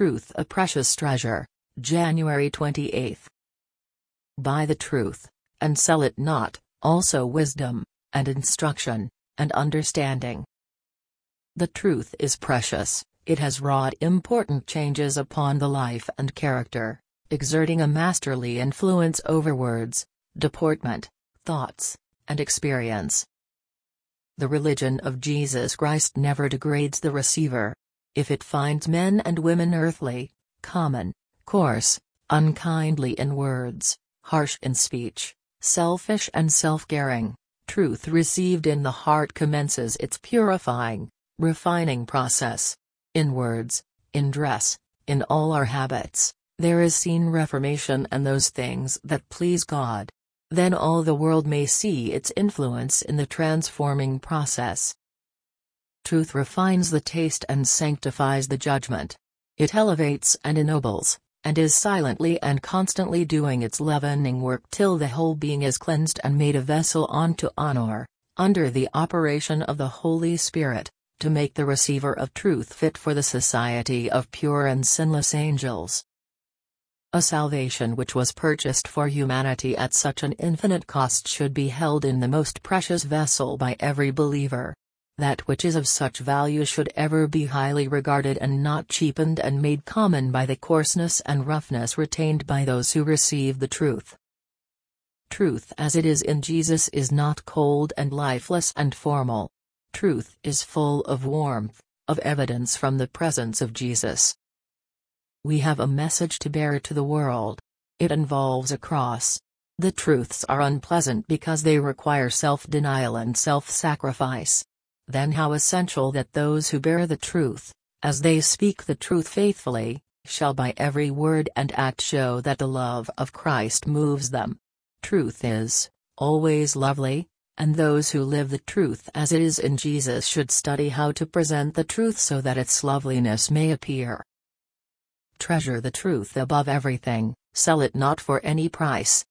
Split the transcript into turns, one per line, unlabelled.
truth a precious treasure. January 28. Buy the truth, and sell it not, also wisdom, and instruction, and understanding. The truth is precious, it has wrought important changes upon the life and character, exerting a masterly influence over words, deportment, thoughts, and experience. The religion of Jesus Christ never degrades the receiver. If it finds men and women earthly, common, coarse, unkindly in words, harsh in speech, selfish and self-caring, truth received in the heart commences its purifying, refining process. In words, in dress, in all our habits, there is seen reformation and those things that please God. Then all the world may see its influence in the transforming process. Truth refines the taste and sanctifies the judgment. It elevates and ennobles, and is silently and constantly doing its leavening work till the whole being is cleansed and made a vessel unto honor, under the operation of the Holy Spirit, to make the receiver of truth fit for the society of pure and sinless angels. A salvation which was purchased for humanity at such an infinite cost should be held in the most precious vessel by every believer. That which is of such value should ever be highly regarded and not cheapened and made common by the coarseness and roughness retained by those who receive the truth. Truth as it is in Jesus is not cold and lifeless and formal. Truth is full of warmth, of evidence from the presence of Jesus. We have a message to bear to the world. It involves a cross. The truths are unpleasant because they require self-denial and self-sacrifice. Then how essential that those who bear the truth, as they speak the truth faithfully, shall by every word and act show that the love of Christ moves them. Truth is always lovely, and those who live the truth as it is in Jesus should study how to present the truth so that its loveliness may appear. Treasure the truth above everything, sell it not for any price,